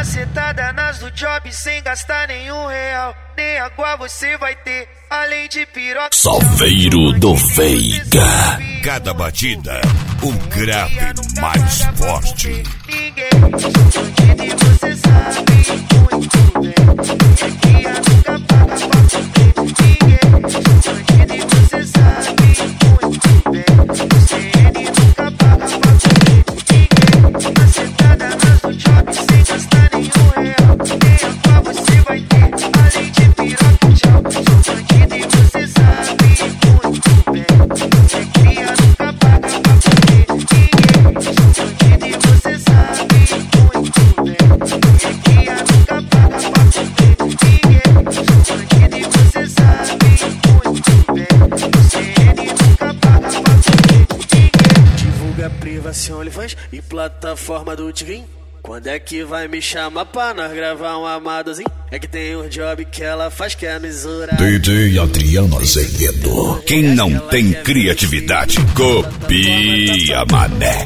Macetada nas do job sem gastar nenhum real. Nem água você vai ter, além de piroca. Salveiro do Veiga. Cada batida, um grave mais forte. Ninguém bandido e você sabe muito bem. E aqui a nunca paga pra comer. Ninguém bandido e você sabe muito bem. O CN nunca paga pra comer. Ninguém macetada nas do job sem gastar nenhum real. Nem água você vai ter, além de piroca. Tchau, sou bandido e você sabe muito bem. É cria nunca paga pra comer. Ninguém sou bandido e você sabe muito bem. É cria nunca paga pra comer. Ninguém sou bandido e você sabe muito bem. O CN nunca paga pra comer. Ninguém divulga privação OnlyFans e plataforma do Tigrin. Quando é que vai me chamar pra nós gravar um amadozinho? É que tem um job que ela faz que é misurada. DJ Adriano Azevedo. Quem não tem criatividade, copia, mané.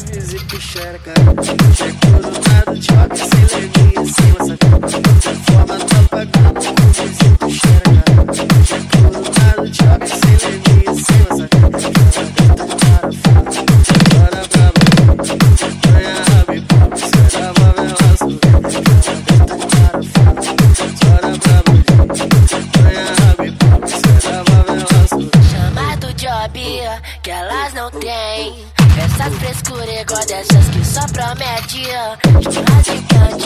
Chamado job que elas não têm. Essas frescuras igual dessas que só promete. Churrasco